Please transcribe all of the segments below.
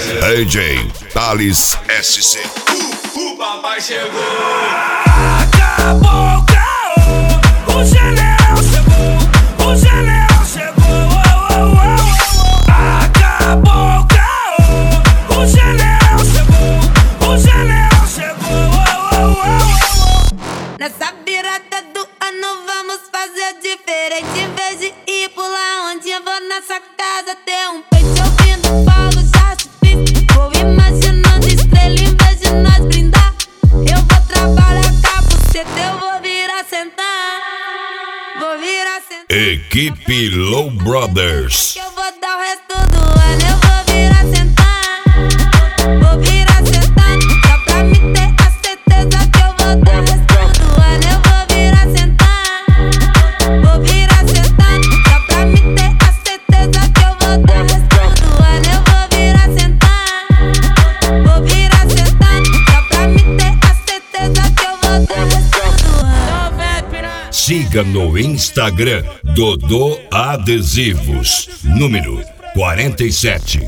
AJ Thales SC. O papai chegou. Acabou o caô, o general chegou, o general chegou. Acabou o caô, o general chegou, o general chegou. Nessa virada do ano vamos fazer diferente. Em vez de ir pular onde eu vou nessa casa ter um peito ouvindo fogo, já se fiz. Vou imaginando estrela em vez de nós brindar. Eu vou trabalhar com a buceta, eu vou virar sentar. Vou virar sentar. Equipe Low Brothers. Eu vou dar o resto do ano, eu vou virar sentar. Vou virar sentar, só pra me ter a certeza que eu vou dar o resto do ano. Eu vou virar sentar. Vou virar sentar, só pra me ter a certeza que eu vou dar o resto do ano. Eu vou virar sentar. Vou virar sentar, só pra me ter a certeza que eu vou dar o resto do ano. Siga no Instagram Dodô Adesivos, número 47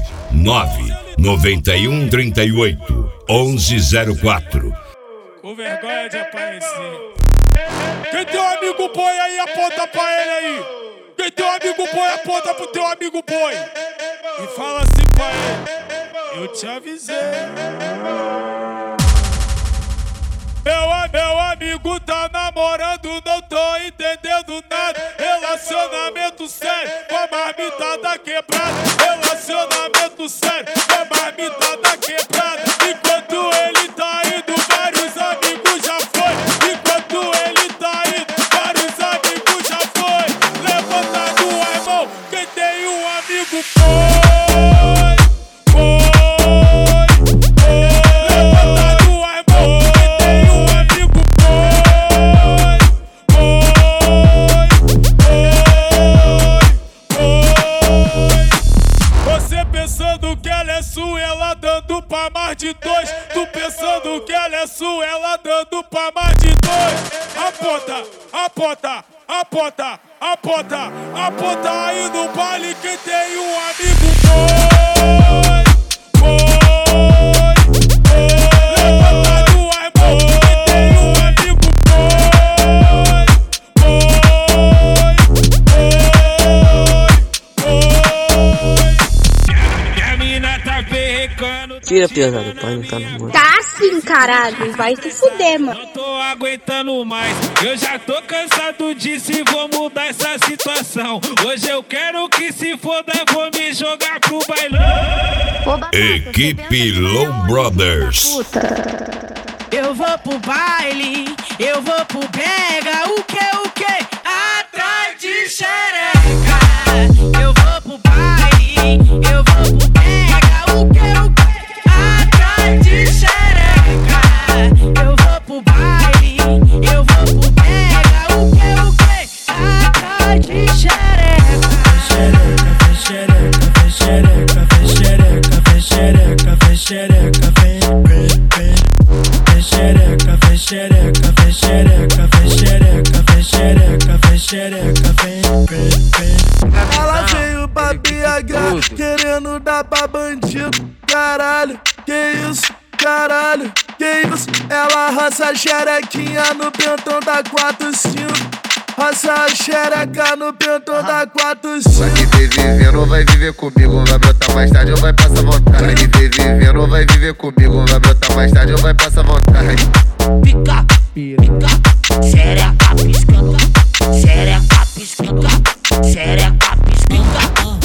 991 38 1104. Com vergonha de aparecer. Quem tem um amigo põe aí, aponta pra ele aí. Quem tem um amigo põe, aponta pro teu amigo põe. E fala assim pra ele: eu te avisei. Meu amigo tá namorando, não tô entendendo nada. Relacionamento sério, com a marmita da quebrada. Relacionamento sério, com a marmita da quebrada. Enquanto ele tá indo, vários amigos já foi. Enquanto ele tá indo, vários amigos já foi. Levanta duas mãos, quem tem um amigo foi. Pensando que ela é sua, ela dando pra mais de dois. Tu pensando que ela é sua, ela dando pra mais de dois. Aponta, aponta, aponta, aponta, aponta aí no baile quem tem um amigo foi. Levanta duas mãos, quem tem um amigo Tira, pesado, pai, não tá namorando. Tá sim, caralho. Vai se fuder, mano. Não tô aguentando mais. Eu já tô cansado disso e vou mudar essa situação. Hoje eu quero que se foda, vou me jogar pro bailão. Equipe Low Brothers. Eu vou pro baile, eu vou pro pega. O que? Atrás de xereca. Eu vou pro baile, eu vou pro pega. O que? Atrás de xereca. Eu vou pro baile, eu vou pro pega. O que? Atrás de xereca. Xereca, xereca, xereca, xereca, xereca, vem. Xereca, xereca, xereca, xereca, xereca, vem. Ela veio pra BH, querendo dar pra bandido. Caralho, que isso? Caralho, que isso? Ela roça a xerequinha no pentão da 45. Roça a xereca no pentão da 45. Vai viver vivendo, vai viver comigo. Vai brotar mais tarde ou vai passar vontade. Vai viver vivendo, vai viver comigo. Vai brotar mais tarde ou vai passar vontade. Pica, pica, xereca piscando. Xereca piscando, xereca piscando.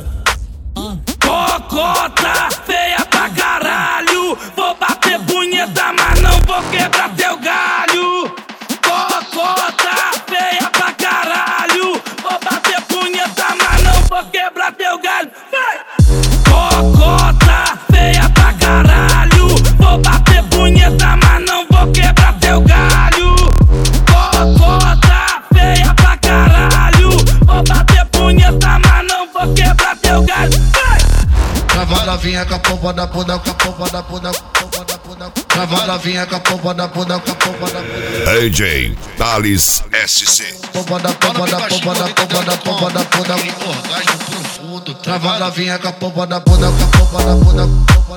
Cocota feia pra caralho. Vou bater punheta, mas não vou quebrar teu galho. Cocota feia pra caralho. Vou bater punheta, mas não vou quebrar teu galho. Vai! Cocota feia pra caralho. Vou bater punheta, mas não vou quebrar teu galho. Cocota feia pra caralho. Vou bater punheta, mas não vou quebrar teu galho. Vai! Trava novinha com a pompa da puda, com a pompa da puda, com a pompa da puda. Trava novinha com a pompa da puda, com a pompa da puda. AJ Thales SC. Pompa da pompa da pompa da pompa da pompa da puda. Orgasmo profundo. Trava novinha com a pompa da puda, com a pompa da puda.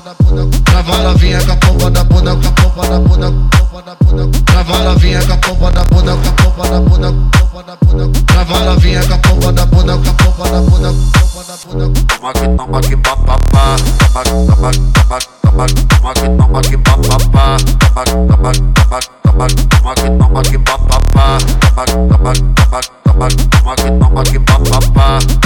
toma que papapá. Toma que papapá. Toma que papapá. Toma que papapá.